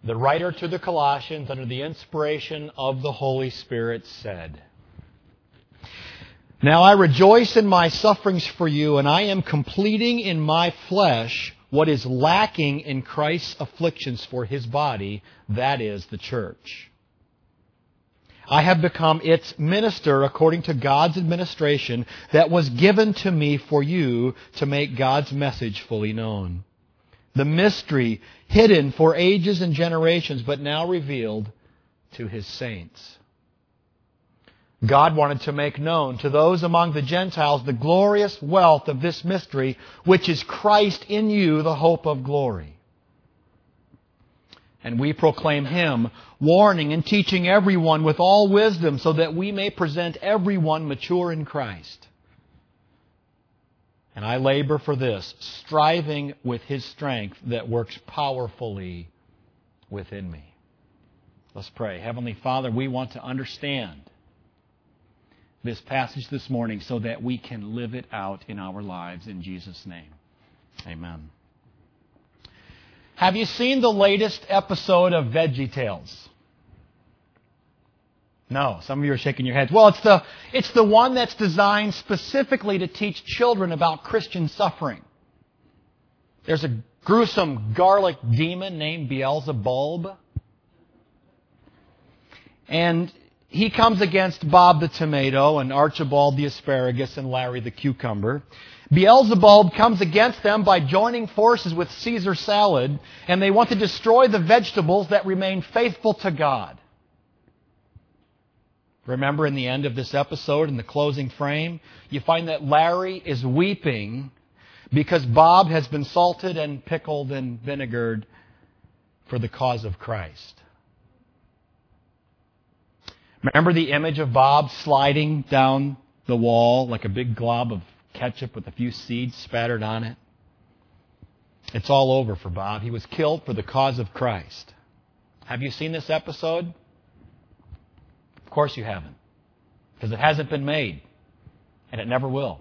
the writer to the Colossians, under the inspiration of the Holy Spirit, said, "Now I rejoice in my sufferings for you, and I am completing in my flesh what is lacking in Christ's afflictions for His body, that is, the church. I have become its minister according to God's administration that was given to me for you to make God's message fully known. The mystery hidden for ages and generations, but now revealed to His saints." God wanted to make known to those among the Gentiles the glorious wealth of this mystery, which is Christ in you, the hope of glory. And we proclaim Him, warning and teaching everyone with all wisdom, so that we may present everyone mature in Christ. And I labor for this, striving with His strength that works powerfully within me. Let's pray. Heavenly Father, we want to understand this passage this morning so that we can live it out in our lives. In Jesus' name, amen. Have you seen the latest episode of VeggieTales? No, some of you are shaking your heads. Well, it's the one that's designed specifically to teach children about Christian suffering. There's a gruesome garlic demon named Beelzebub. And he comes against Bob the tomato and Archibald the asparagus and Larry the cucumber. Beelzebub comes against them by joining forces with Caesar salad, and they want to destroy the vegetables that remain faithful to God. Remember, in the end of this episode, in the closing frame, you find that Larry is weeping because Bob has been salted and pickled and vinegared for the cause of Christ. Remember the image of Bob sliding down the wall like a big glob of ketchup with a few seeds spattered on it? It's all over for Bob. He was killed for the cause of Christ. Have you seen this episode? Of course you haven't, because it hasn't been made, and it never will.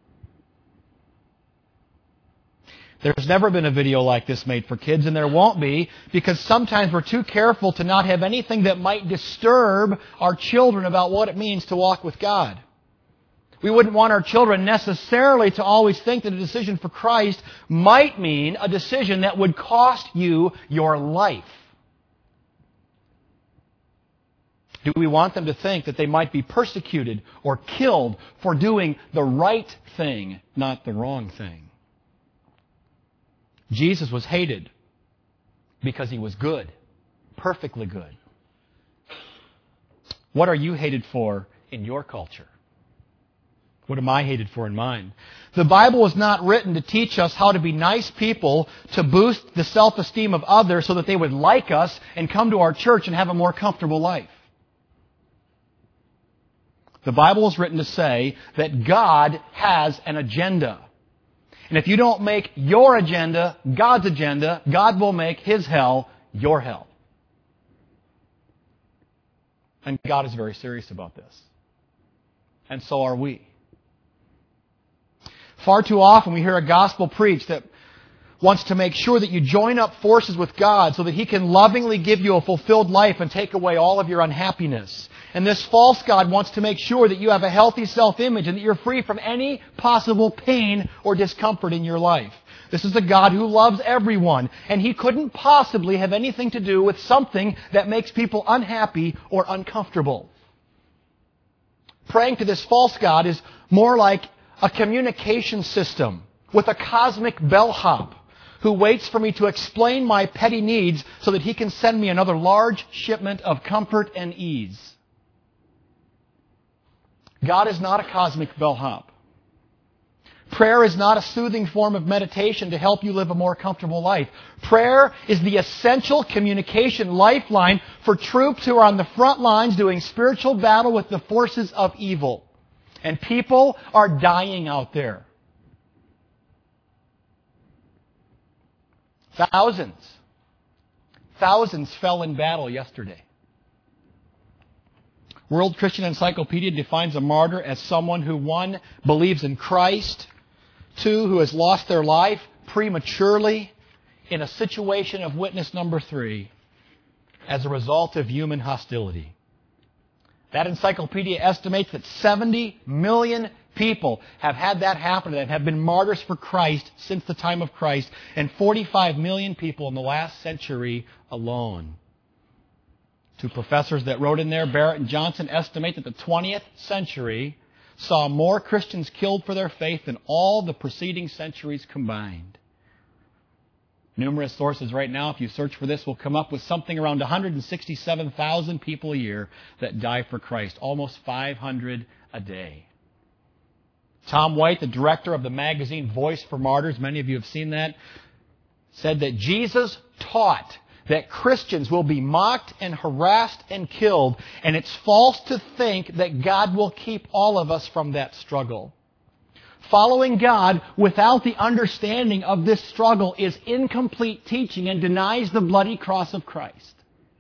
There's never been a video like this made for kids, and there won't be, because sometimes we're too careful to not have anything that might disturb our children about what it means to walk with God. We wouldn't want our children necessarily to always think that a decision for Christ might mean a decision that would cost you your life. Do we want them to think that they might be persecuted or killed for doing the right thing, not the wrong thing? Jesus was hated because He was good, perfectly good. What are you hated for in your culture? What am I hated for in mine? The Bible was not written to teach us how to be nice people, to boost the self-esteem of others so that they would like us and come to our church and have a more comfortable life. The Bible is written to say that God has an agenda. And if you don't make your agenda God's agenda, God will make His hell your hell. And God is very serious about this. And so are we. Far too often we hear a gospel preached that wants to make sure that you join up forces with God so that He can lovingly give you a fulfilled life and take away all of your unhappiness. And this false God wants to make sure that you have a healthy self-image and that you're free from any possible pain or discomfort in your life. This is a God who loves everyone, and He couldn't possibly have anything to do with something that makes people unhappy or uncomfortable. Praying to this false God is more like a communication system with a cosmic bellhop who waits for me to explain my petty needs so that he can send me another large shipment of comfort and ease. God is not a cosmic bellhop. Prayer is not a soothing form of meditation to help you live a more comfortable life. Prayer is the essential communication lifeline for troops who are on the front lines doing spiritual battle with the forces of evil. And people are dying out there. Thousands fell in battle yesterday. World Christian Encyclopedia defines a martyr as someone who, 1, believes in Christ, 2, who has lost their life prematurely in a situation of witness number 3, as a result of human hostility. That encyclopedia estimates that 70 million people have had that happen, that have been martyrs for Christ since the time of Christ, and 45 million people in the last century alone. Two professors that wrote in there, Barrett and Johnson, estimate that the 20th century saw more Christians killed for their faith than all the preceding centuries combined. Numerous sources right now, if you search for this, will come up with something around 167,000 people a year that die for Christ, almost 500 a day. Tom White, the director of the magazine Voice for Martyrs, many of you have seen that, said that Jesus taught that Christians will be mocked and harassed and killed, and it's false to think that God will keep all of us from that struggle. Following God without the understanding of this struggle is incomplete teaching and denies the bloody cross of Christ.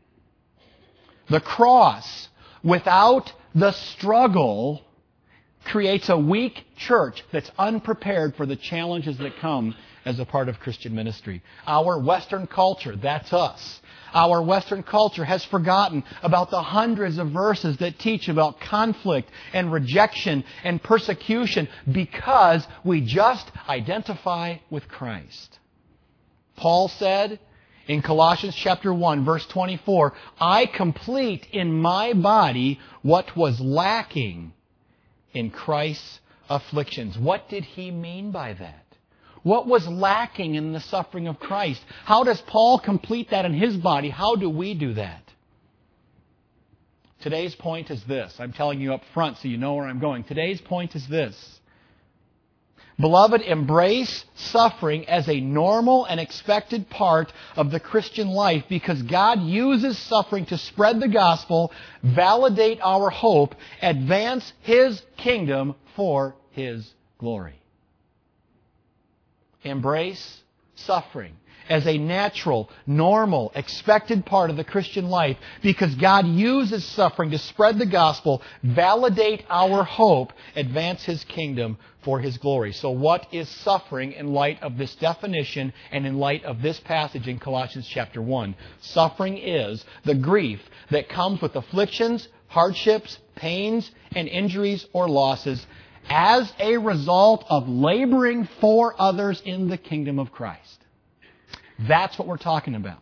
The cross without the struggle creates a weak church that's unprepared for the challenges that come as a part of Christian ministry. Our Western culture, that's us. Our Western culture has forgotten about the hundreds of verses that teach about conflict and rejection and persecution because we just identify with Christ. Paul said in Colossians chapter 1, verse 24, I complete in my body what was lacking in Christ's afflictions. What did he mean by that? What was lacking in the suffering of Christ? How does Paul complete that in his body? How do we do that? Today's point is this. I'm telling you up front so you know where I'm going. Today's point is this. Beloved, embrace suffering as a normal and expected part of the Christian life because God uses suffering to spread the gospel, validate our hope, advance His kingdom for His glory. Embrace suffering as a natural, normal, expected part of the Christian life because God uses suffering to spread the gospel, validate our hope, advance His kingdom for His glory. So what is suffering in light of this definition and in light of this passage in Colossians chapter 1? Suffering is the grief that comes with afflictions, hardships, pains, and injuries or losses as a result of laboring for others in the kingdom of Christ. That's what we're talking about.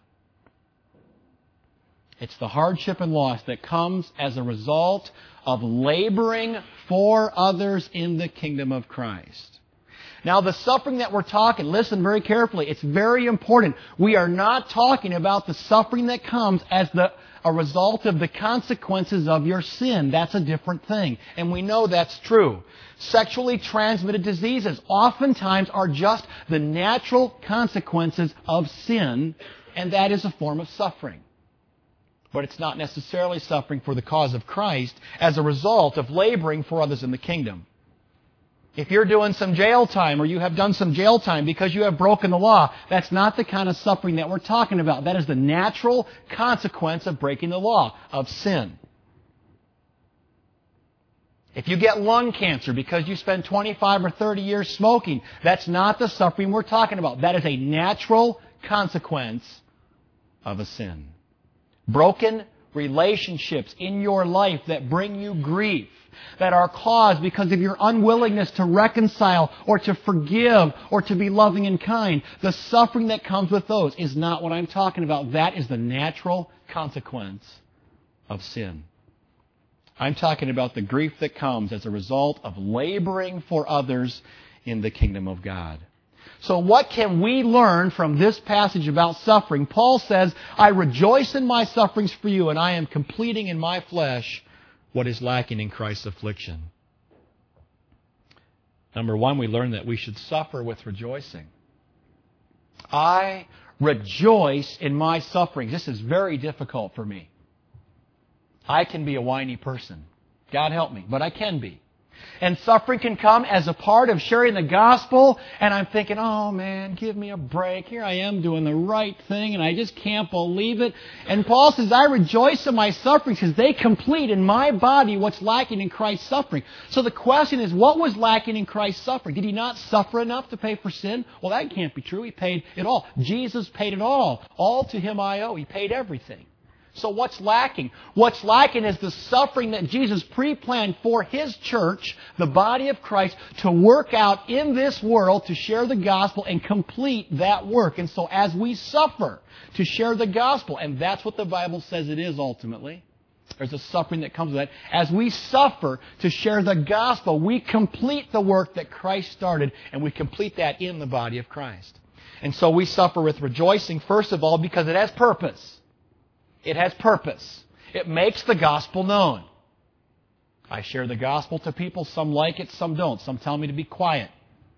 It's the hardship and loss that comes as a result of laboring for others in the kingdom of Christ. Now, the suffering that we're talking, listen very carefully, it's very important. We are not talking about the suffering that comes as a result of the consequences of your sin. That's a different thing. And we know that's true. Sexually transmitted diseases oftentimes are just the natural consequences of sin, and that is a form of suffering. But it's not necessarily suffering for the cause of Christ as a result of laboring for others in the kingdom. If you're doing some jail time or you have done some jail time because you have broken the law, that's not the kind of suffering that we're talking about. That is the natural consequence of breaking the law, of sin. If you get lung cancer because you spend 25 or 30 years smoking, that's not the suffering we're talking about. That is a natural consequence of a sin. Broken relationships in your life that bring you grief, that are caused because of your unwillingness to reconcile or to forgive or to be loving and kind. The suffering that comes with those is not what I'm talking about. That is the natural consequence of sin. I'm talking about the grief that comes as a result of laboring for others in the kingdom of God. So what can we learn from this passage about suffering? Paul says, I rejoice in my sufferings for you, and I am completing in my flesh what is lacking in Christ's affliction. Number one, we learn that we should suffer with rejoicing. I rejoice in my sufferings. This is very difficult for me. I can be a whiny person. God help me, but I can be. And suffering can come as a part of sharing the gospel, and I'm thinking, oh man, give me a break. Here I am doing the right thing, and I just can't believe it. And Paul says, I rejoice in my sufferings because they complete in my body what's lacking in Christ's suffering. So the question is, what was lacking in Christ's suffering? Did He not suffer enough to pay for sin? Well, that can't be true. He paid it all. Jesus paid it all. All to Him I owe. He paid everything. So what's lacking? What's lacking is the suffering that Jesus pre-planned for His church, the body of Christ, to work out in this world to share the gospel and complete that work. And so as we suffer to share the gospel, and that's what the Bible says it is ultimately, there's a suffering that comes with that. As we suffer to share the gospel, we complete the work that Christ started, and we complete that in the body of Christ. And so we suffer with rejoicing, first of all, because it has purpose. It has purpose. It makes the gospel known. I share the gospel to people. Some like it, some don't. Some tell me to be quiet.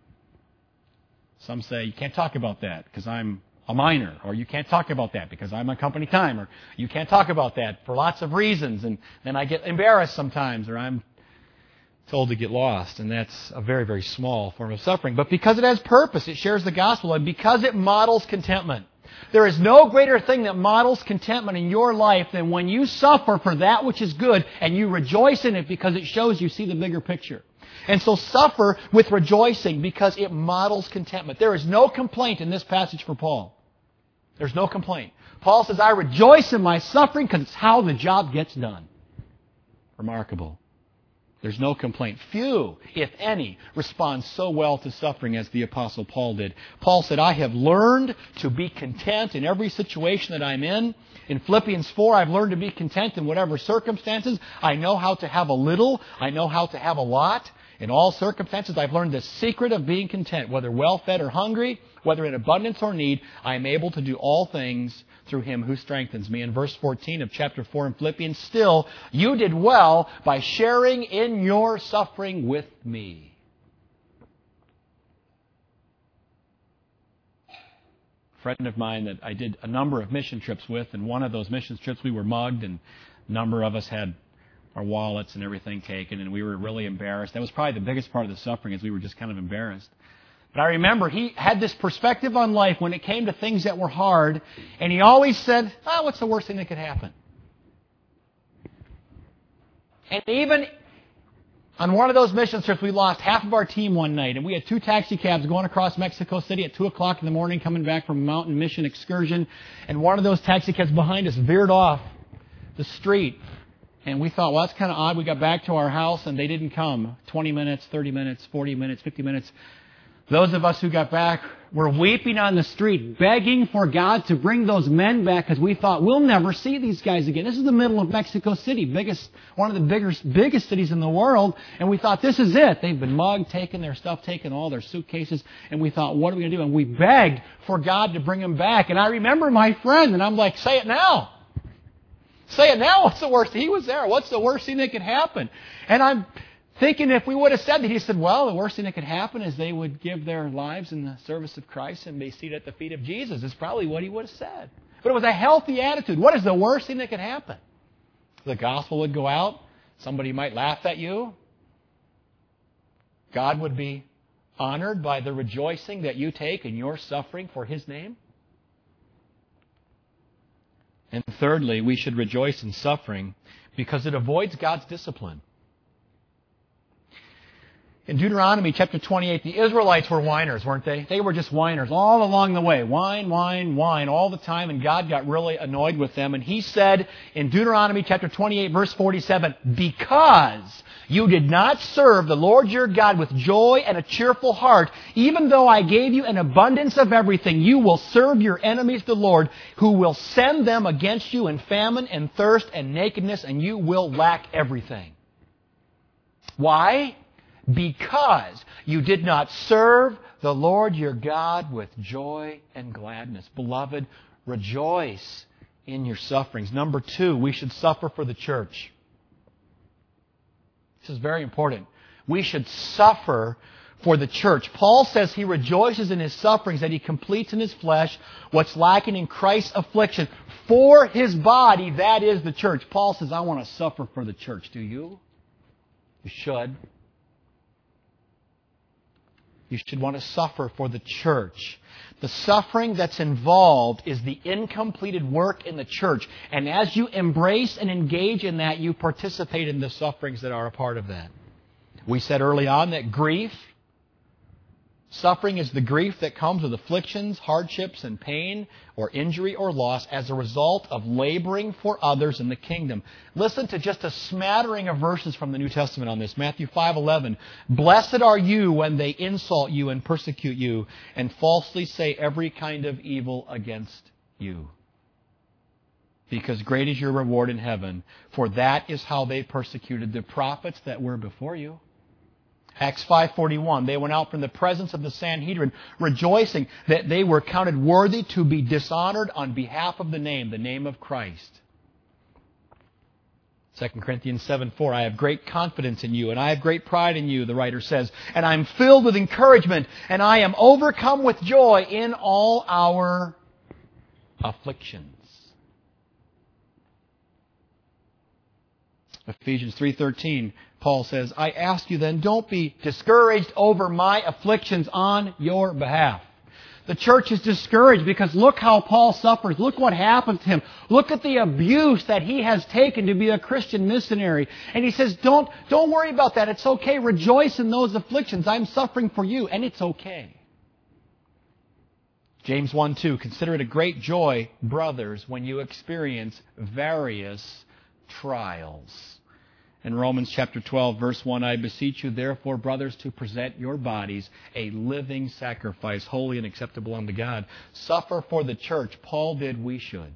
Some say, you can't talk about that because I'm a minor. Or you can't talk about that because I'm on company time. Or you can't talk about that for lots of reasons. And then I get embarrassed sometimes. Or I'm told to get lost. And that's a very, very small form of suffering. But because it has purpose, it shares the gospel. And because it models contentment. There is no greater thing that models contentment in your life than when you suffer for that which is good and you rejoice in it because it shows you see the bigger picture. And so suffer with rejoicing because it models contentment. There is no complaint in this passage for Paul. There's no complaint. Paul says, I rejoice in my suffering because it's how the job gets done. Remarkable. There's no complaint. Few, if any, respond so well to suffering as the Apostle Paul did. Paul said, I have learned to be content in every situation that I'm in. In Philippians 4, I've learned to be content in whatever circumstances. I know how to have a little. I know how to have a lot. In all circumstances, I've learned the secret of being content, whether well-fed or hungry, whether in abundance or need. I am able to do all things through Him who strengthens me. In verse 14 of chapter 4 in Philippians, still, you did well by sharing in your suffering with me. A friend of mine that I did a number of mission trips with, and one of those mission trips we were mugged, and a number of us had our wallets and everything taken, and we were really embarrassed. That was probably the biggest part of the suffering, is we were just kind of embarrassed. But I remember he had this perspective on life when it came to things that were hard, and he always said, what's the worst thing that could happen? And even on one of those mission trips, we lost half of our team one night, and we had 2 taxi cabs going across Mexico City at 2 o'clock in the morning coming back from a mountain mission excursion, and one of those taxi cabs behind us veered off the street. And we thought, well, that's kind of odd. We got back to our house, and they didn't come. 20 minutes, 30 minutes, 40 minutes, 50 minutes. Those of us who got back were weeping on the street, begging for God to bring those men back because we thought, we'll never see these guys again. This is the middle of Mexico City, one of the biggest cities in the world. And we thought, this is it. They've been mugged, taken their stuff, taken all their suitcases. And we thought, what are we going to do? And we begged for God to bring them back. And I remember my friend, and I'm like, say it now. Say it now. What's the worst? He was there. What's the worst thing that could happen? And I'm thinking if we would have said that, he said, well, the worst thing that could happen is they would give their lives in the service of Christ and be seated at the feet of Jesus. Is probably what he would have said. But it was a healthy attitude. What is the worst thing that could happen? The gospel would go out. Somebody might laugh at you. God would be honored by the rejoicing that you take in your suffering for His name. And thirdly, we should rejoice in suffering because it avoids God's discipline. In Deuteronomy chapter 28, the Israelites were whiners, weren't they? They were just whiners all along the way. Whine, whine, whine all the time, and God got really annoyed with them. And He said in Deuteronomy chapter 28, verse 47, because you did not serve the Lord your God with joy and a cheerful heart, even though I gave you an abundance of everything, you will serve your enemies the Lord, who will send them against you in famine and thirst and nakedness, and you will lack everything. Why? Because you did not serve the Lord your God with joy and gladness. Beloved, rejoice in your sufferings. Number 2, we should suffer for the church. This is very important. We should suffer for the church. Paul says he rejoices in his sufferings, that he completes in his flesh what's lacking in Christ's affliction for His body, that is the church. Paul says, I want to suffer for the church. Do you? You should. You should want to suffer for the church. The suffering that's involved is the incompleted work in the church. And as you embrace and engage in that, you participate in the sufferings that are a part of that. We said early on that grief Suffering is the grief that comes with afflictions, hardships, and pain, or injury or loss as a result of laboring for others in the kingdom. Listen to just a smattering of verses from the New Testament on this. Matthew 5:11. Blessed are you when they insult you and persecute you and falsely say every kind of evil against you. Because great is your reward in heaven, for that is how they persecuted the prophets that were before you. Acts 5:41, they went out from the presence of the Sanhedrin, rejoicing that they were counted worthy to be dishonored on behalf of the name of Christ. 2 Corinthians 7:4, I have great confidence in you, and I have great pride in you, the writer says, and I am filled with encouragement, and I am overcome with joy in all our afflictions. Ephesians 3:13, Paul says, I ask you then, don't be discouraged over my afflictions on your behalf. The church is discouraged because look how Paul suffers. Look what happens to him. Look at the abuse that he has taken to be a Christian missionary. And he says, don't worry about that. It's okay. Rejoice in those afflictions. I'm suffering for you, and it's okay. James 1:2, consider it a great joy, brothers, when you experience various trials. In Romans chapter 12, verse 1, I beseech you, therefore, brothers, to present your bodies a living sacrifice, holy and acceptable unto God. Suffer for the church. Paul did, we should.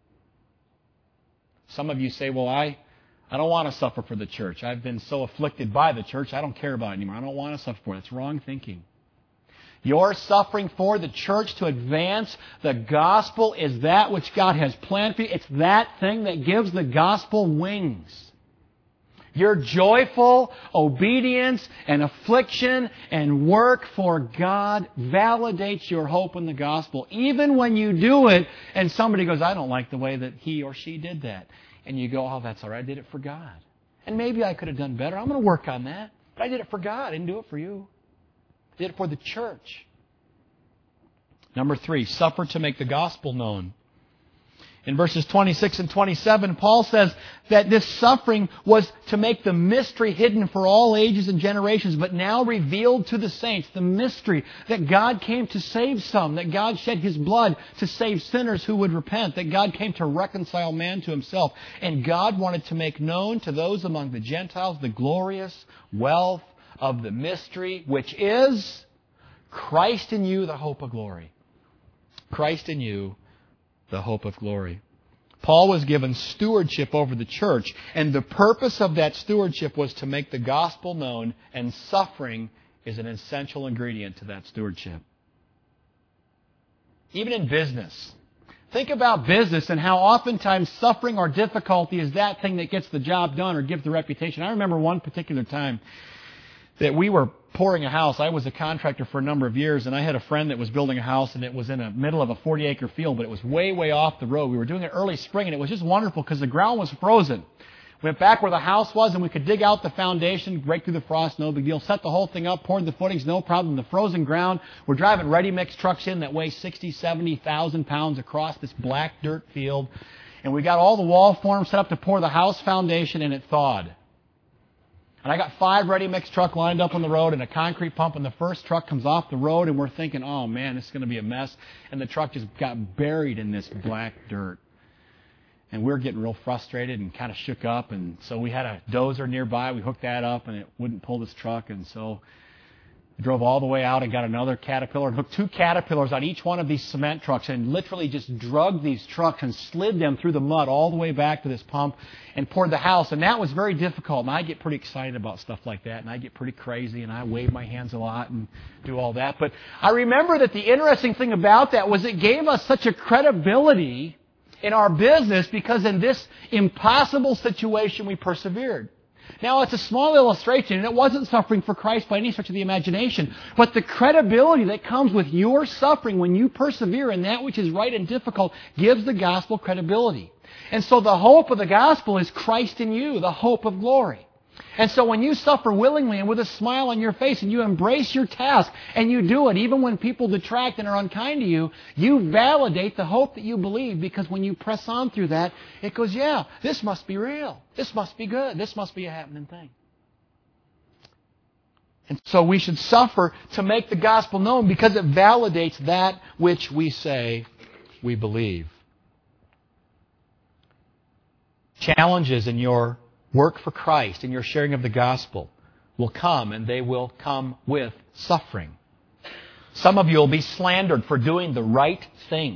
Some of you say, well, I don't want to suffer for the church. I've been so afflicted by the church, I don't care about it anymore. I don't want to suffer for it. It's wrong thinking. Your suffering for the church to advance the gospel is that which God has planned for you. It's that thing that gives the gospel wings. Your joyful obedience and affliction and work for God validates your hope in the gospel. Even when you do it and somebody goes, I don't like the way that he or she did that. And you go, oh, that's all right. I did it for God. And maybe I could have done better. I'm going to work on that. But I did it for God. I didn't do it for you. I did it for the church. Number 3, suffer to make the gospel known. In verses 26 and 27, Paul says that this suffering was to make the mystery hidden for all ages and generations, but now revealed to the saints. The mystery that God came to save some, that God shed His blood to save sinners who would repent, that God came to reconcile man to Himself. And God wanted to make known to those among the Gentiles the glorious wealth of the mystery, which is Christ in you, the hope of glory. Christ in you, the hope of glory. Paul was given stewardship over the church, and the purpose of that stewardship was to make the gospel known, and suffering is an essential ingredient to that stewardship. Even in business. Think about business and how oftentimes suffering or difficulty is that thing that gets the job done or gives the reputation. I remember one particular time that we were pouring a house. I was a contractor for a number of years, and I had a friend that was building a house, and it was in the middle of a 40-acre field, but it was way, way off the road. We were doing it early spring, and it was just wonderful because the ground was frozen. Went back where the house was, and we could dig out the foundation, break through the frost, no big deal. Set the whole thing up, poured the footings, no problem. The frozen ground, we're driving ready-mix trucks in that weigh 60, 70,000 pounds across this black dirt field, and we got all the wall forms set up to pour the house foundation, and it thawed. And I got 5 ready-mix trucks lined up on the road and a concrete pump, and the first truck comes off the road, and we're thinking, oh man, this is going to be a mess. And the truck just got buried in this black dirt. And we were getting real frustrated and kind of shook up, and so we had a dozer nearby. We hooked that up, and it wouldn't pull this truck, and so we drove all the way out and got another Caterpillar and hooked 2 Caterpillars on each one of these cement trucks and literally just drugged these trucks and slid them through the mud all the way back to this pump and poured the house. And that was very difficult. And I get pretty excited about stuff like that, and I get pretty crazy, and I wave my hands a lot and do all that. But I remember that the interesting thing about that was it gave us such a credibility in our business because in this impossible situation we persevered. Now, it's a small illustration, and it wasn't suffering for Christ by any stretch of the imagination. But the credibility that comes with your suffering when you persevere in that which is right and difficult gives the gospel credibility. And so the hope of the gospel is Christ in you, the hope of glory. And so when you suffer willingly and with a smile on your face and you embrace your task and you do it, even when people detract and are unkind to you, you validate the hope that you believe, because when you press on through that, it goes, yeah, this must be real. This must be good. This must be a happening thing. And so we should suffer to make the gospel known because it validates that which we say we believe. Challenges in your work for Christ, in your sharing of the gospel, will come, and they will come with suffering. Some of you will be slandered for doing the right thing.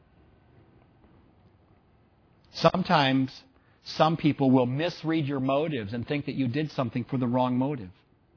Sometimes some people will misread your motives and think that you did something for the wrong motive.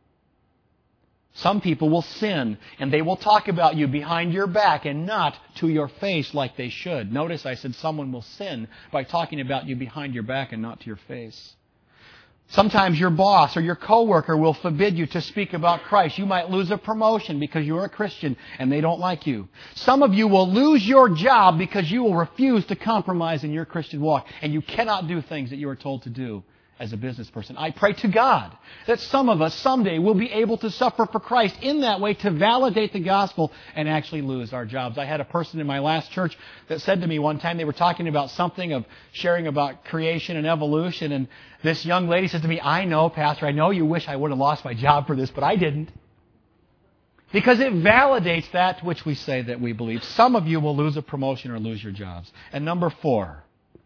Some people will sin, and they will talk about you behind your back and not to your face like they should. Notice I said someone will sin by talking about you behind your back and not to your face. Sometimes your boss or your coworker will forbid you to speak about Christ. You might lose a promotion because you're a Christian and they don't like you. Some of you will lose your job because you will refuse to compromise in your Christian walk, and you cannot do things that you are told to do as a business person. I pray to God that some of us someday will be able to suffer for Christ in that way to validate the gospel and actually lose our jobs. I had a person in my last church that said to me one time, they were talking about something of sharing about creation and evolution, and this young lady said to me, I know, Pastor, I know you wish I would have lost my job for this, but I didn't. Because it validates that which we say that we believe. Some of you will lose a promotion or lose your jobs. And number 4,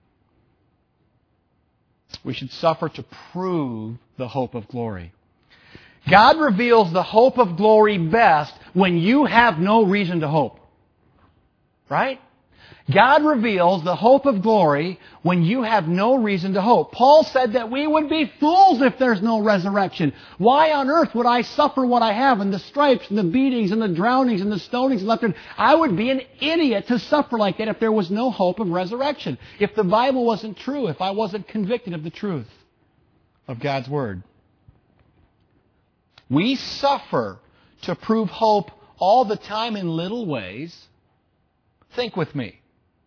we should suffer to prove the hope of glory. God reveals the hope of glory best when you have no reason to hope. Right? God reveals the hope of glory when you have no reason to hope. Paul said that we would be fools if there's no resurrection. Why on earth would I suffer what I have, and the stripes and the beatings and the drownings and the stonings left? I would be an idiot to suffer like that if there was no hope of resurrection. If the Bible wasn't true, if I wasn't convicted of the truth of God's Word. We suffer to prove hope all the time in little ways. Think with me.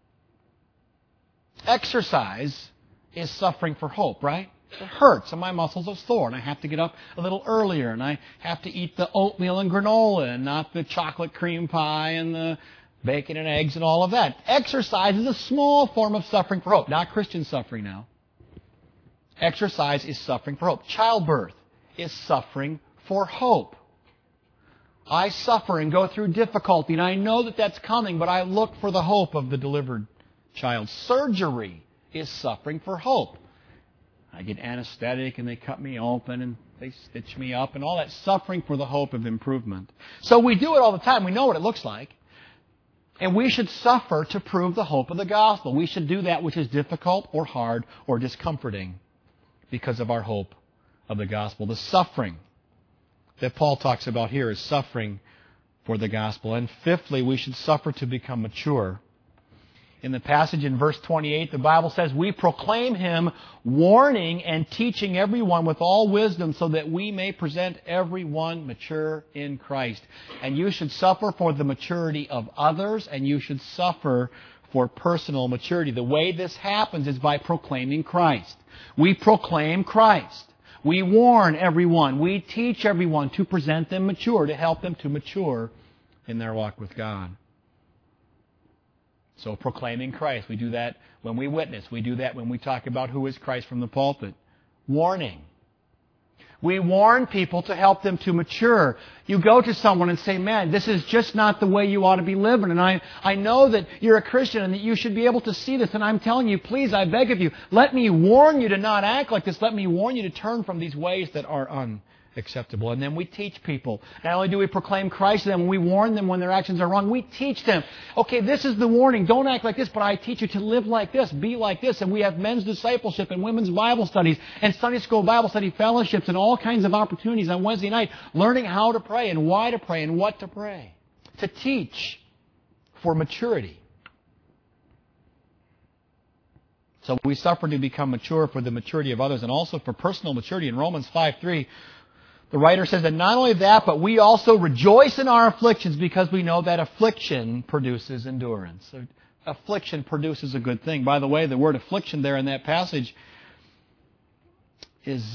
Exercise is suffering for hope, right? It hurts, and my muscles are sore, and I have to get up a little earlier, and I have to eat the oatmeal and granola, and not the chocolate cream pie and the bacon and eggs and all of that. Exercise is a small form of suffering for hope, not Christian suffering now. Exercise is suffering for hope. Childbirth is suffering for hope. I suffer and go through difficulty, and I know that that's coming, but I look for the hope of the delivered child. Surgery is suffering for hope. I get anesthetic, and they cut me open, and they stitch me up, and all that suffering for the hope of improvement. So we do it all the time. We know what it looks like. And we should suffer to prove the hope of the gospel. We should do that which is difficult or hard or discomforting because of our hope of the gospel. The suffering that Paul talks about here is suffering for the gospel. And fifthly, we should suffer to become mature. In the passage in verse 28, the Bible says, we proclaim Him, warning and teaching everyone with all wisdom, so that we may present everyone mature in Christ. And you should suffer for the maturity of others, and you should suffer for personal maturity. The way this happens is by proclaiming Christ. We proclaim Christ. We warn everyone. We teach everyone to present them mature, to help them to mature in their walk with God. So proclaiming Christ, we do that when we witness. We do that when we talk about who is Christ from the pulpit. Warning. We warn people to help them to mature. You go to someone and say, man, this is just not the way you ought to be living. And I know that you're a Christian and that you should be able to see this. And I'm telling you, please, I beg of you, let me warn you to not act like this. Let me warn you to turn from these ways that are unacceptable. And then we teach people. Not only do we proclaim Christ to them, we warn them when their actions are wrong. We teach them, okay, this is the warning. Don't act like this, but I teach you to live like this, be like this. And we have men's discipleship and women's Bible studies and Sunday school Bible study fellowships and all kinds of opportunities on Wednesday night, learning how to pray and why to pray and what to pray. To teach for maturity. So we suffer to become mature for the maturity of others and also for personal maturity. In Romans 5:3, the writer says that not only that, but we also rejoice in our afflictions because we know that affliction produces endurance. So affliction produces a good thing. By the way, the word affliction there in that passage is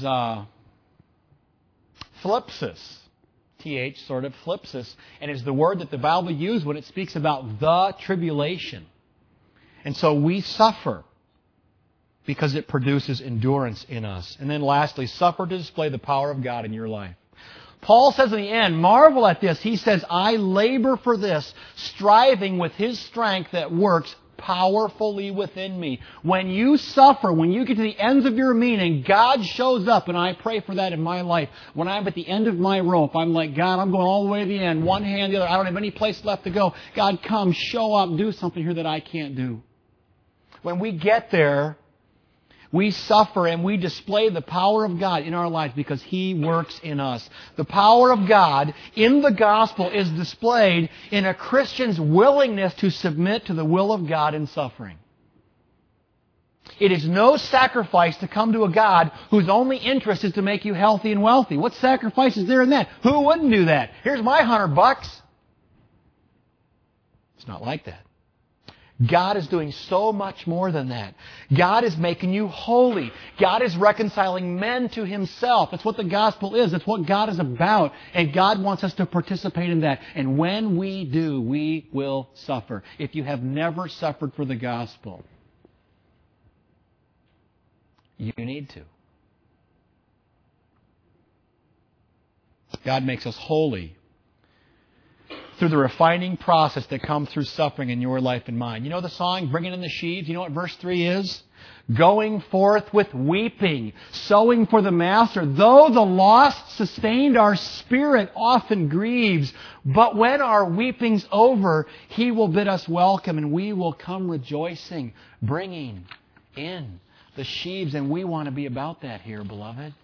thlipsis. TH sort of thlipsis. And is the word that the Bible uses when it speaks about the tribulation. And so we suffer because it produces endurance in us. And then lastly, suffer to display the power of God in your life. Paul says in the end, marvel at this. He says, I labor for this, striving with His strength that works powerfully within me. When you suffer, when you get to the ends of your meaning, God shows up, and I pray for that in my life. When I'm at the end of my rope, I'm like, God, I'm going all the way to the end, one hand, the other. I don't have any place left to go. God, come, show up, do something here that I can't do. When we get there, we suffer and we display the power of God in our lives because He works in us. The power of God in the gospel is displayed in a Christian's willingness to submit to the will of God in suffering. It is no sacrifice to come to a God whose only interest is to make you healthy and wealthy. What sacrifice is there in that? Who wouldn't do that? Here's my $100. It's not like that. God is doing so much more than that. God is making you holy. God is reconciling men to Himself. That's what the gospel is. That's what God is about. And God wants us to participate in that. And when we do, we will suffer. If you have never suffered for the gospel, you need to. God makes us holy through the refining process that comes through suffering in your life and mine. You know the song, Bringing in the Sheaves? You know what verse 3 is? Going forth with weeping, sowing for the Master. Though the loss sustained, our spirit often grieves. But when our weeping's over, He will bid us welcome, and we will come rejoicing, bringing in the sheaves. And we want to be about that here, beloved.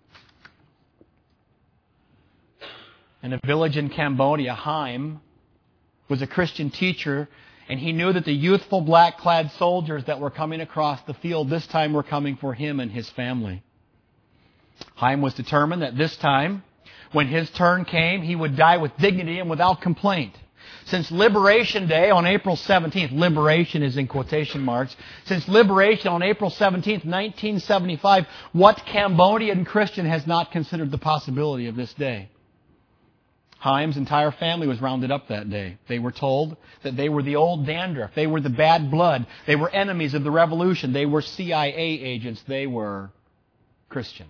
In a village in Cambodia, Haim was a Christian teacher, and he knew that the youthful black-clad soldiers that were coming across the field this time were coming for him and his family. Haim was determined that this time, when his turn came, he would die with dignity and without complaint. Since Liberation Day on April 17th, liberation is in quotation marks, since Liberation on April 17th, 1975, what Cambodian Christian has not considered the possibility of this day? Haim's entire family was rounded up that day. They were told that they were the old dandruff. They were the bad blood. They were enemies of the revolution. They were CIA agents. They were Christians.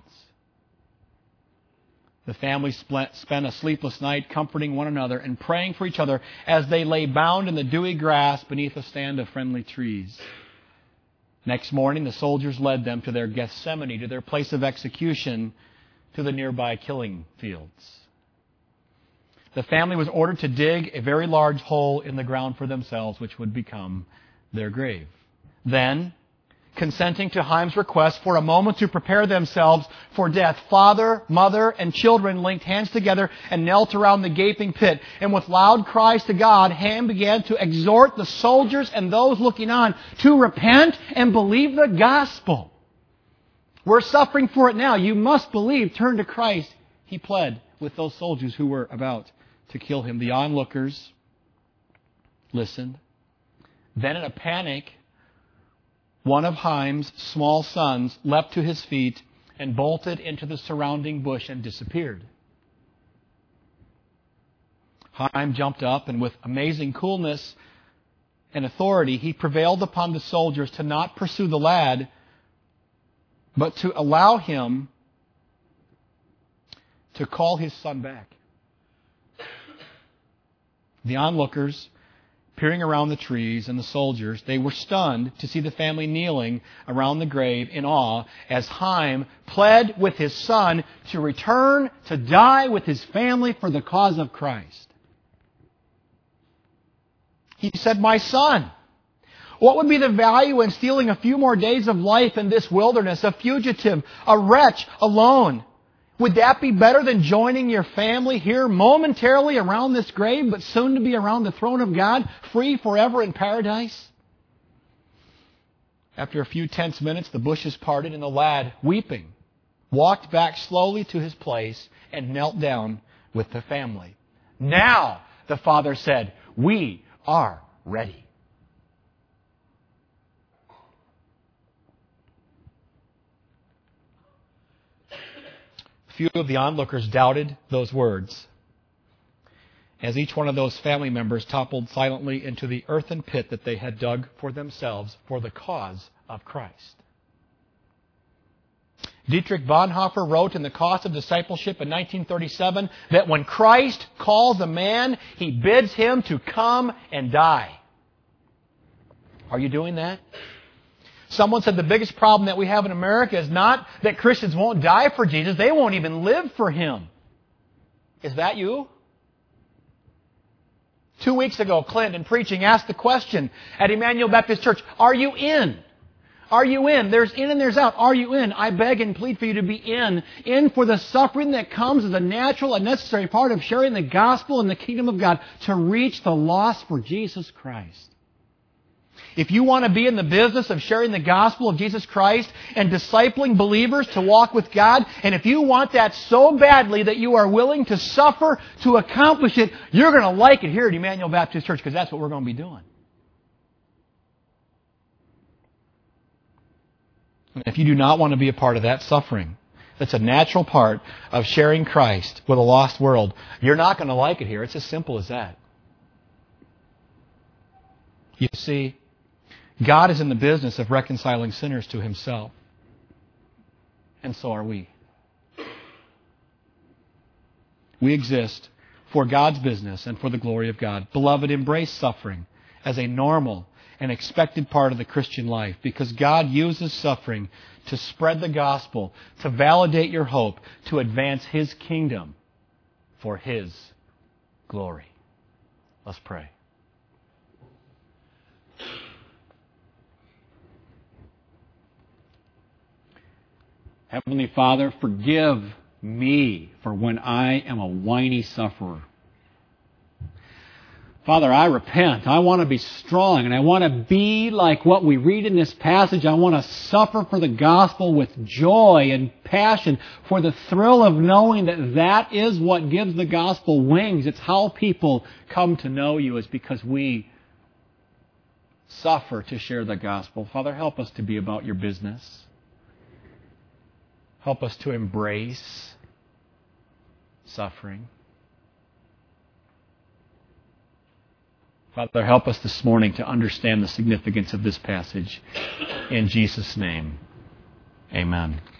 The family spent a sleepless night comforting one another and praying for each other as they lay bound in the dewy grass beneath a stand of friendly trees. Next morning, the soldiers led them to their Gethsemane, to their place of execution, to the nearby killing fields. The family was ordered to dig a very large hole in the ground for themselves, which would become their grave. Then, consenting to Haim's request for a moment to prepare themselves for death, father, mother, and children linked hands together and knelt around the gaping pit. And with loud cries to God, Haim began to exhort the soldiers and those looking on to repent and believe the gospel. We're suffering for it now. You must believe. Turn to Christ. He pled with those soldiers who were about to kill him. The onlookers listened. Then in a panic, one of Haim's small sons leapt to his feet and bolted into the surrounding bush and disappeared. Haim jumped up, and with amazing coolness and authority, he prevailed upon the soldiers to not pursue the lad, but to allow him to call his son back. The onlookers, peering around the trees, and the soldiers, they were stunned to see the family kneeling around the grave in awe as Haim pled with his son to return to die with his family for the cause of Christ. He said, "My son, what would be the value in stealing a few more days of life in this wilderness, a fugitive, a wretch, alone? Would that be better than joining your family here momentarily around this grave, but soon to be around the throne of God, free forever in paradise?" After a few tense minutes, the bushes parted, and the lad, weeping, walked back slowly to his place and knelt down with the family. "Now," the father said, "we are ready." Few of the onlookers doubted those words as each one of those family members toppled silently into the earthen pit that they had dug for themselves for the cause of Christ. Dietrich Bonhoeffer wrote in The Cost of Discipleship in 1937 that when Christ calls a man, He bids him to come and die. Are you doing that? Someone said the biggest problem that we have in America is not that Christians won't die for Jesus, they won't even live for Him. Is that you? 2 weeks ago, Clint, in preaching, asked the question at Emmanuel Baptist Church, are you in? Are you in? There's in and there's out. Are you in? I beg and plead for you to be in. In for the suffering that comes as a natural and necessary part of sharing the gospel and the kingdom of God to reach the lost for Jesus Christ. If you want to be in the business of sharing the gospel of Jesus Christ and discipling believers to walk with God, and if you want that so badly that you are willing to suffer to accomplish it, you're going to like it here at Emmanuel Baptist Church because that's what we're going to be doing. And if you do not want to be a part of that suffering, that's a natural part of sharing Christ with a lost world, you're not going to like it here. It's as simple as that. You see, God is in the business of reconciling sinners to Himself. And so are we. We exist for God's business and for the glory of God. Beloved, embrace suffering as a normal and expected part of the Christian life because God uses suffering to spread the gospel, to validate your hope, to advance His kingdom for His glory. Let's pray. Heavenly Father, forgive me for when I am a whiny sufferer. Father, I repent. I want to be strong, and I want to be like what we read in this passage. I want to suffer for the gospel with joy and passion, for the thrill of knowing that that is what gives the gospel wings. It's how people come to know You, is because we suffer to share the gospel. Father, help us to be about Your business. Help us to embrace suffering. Father, help us this morning to understand the significance of this passage. In Jesus' name, amen.